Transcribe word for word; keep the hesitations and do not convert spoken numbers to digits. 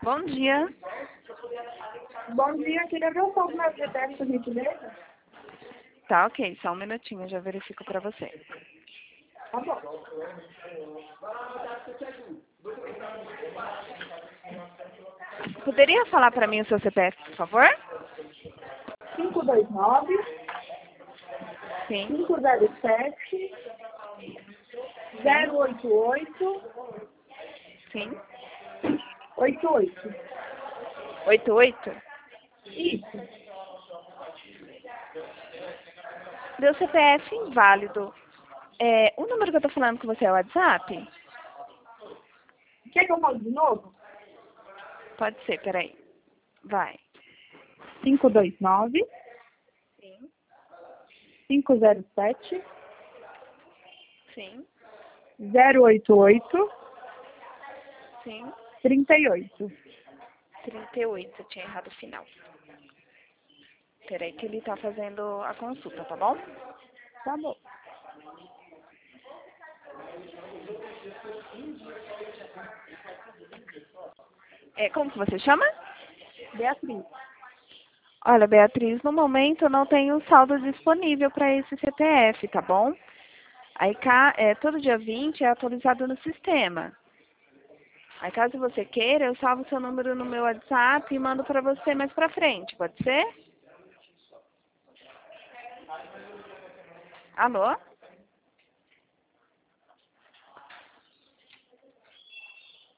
Bom dia. Bom dia, queria ver um pouco mais de teste, por gentileza. Tá, ok. Só um minutinho, eu já verifico pra você. Tá bom. Poderia falar pra mim o seu C P F, por favor? cinco dois nove, Sim, cinco zero sete, zero oito oito, sim. oito oito. Oito oito? Isso. Meu C P F inválido. É, o número que eu tô falando com você é o WhatsApp? Quer que eu fale de novo? Pode ser, peraí. Vai. cinco dois nove, Sim, cinco zero sete, sim, zero oito oito, sim. trinta e oito. trinta e oito, eu tinha errado o final. Peraí que ele tá fazendo a consulta, tá bom? Tá bom. É, como que você chama? Beatriz. Olha, Beatriz, no momento eu não tenho saldo disponível para esse C P F, tá bom? Aí, ca- é, todo dia vinte é atualizado no sistema. Aí, caso você queira, eu salvo seu número no meu WhatsApp e mando para você mais pra frente, pode ser? Alô?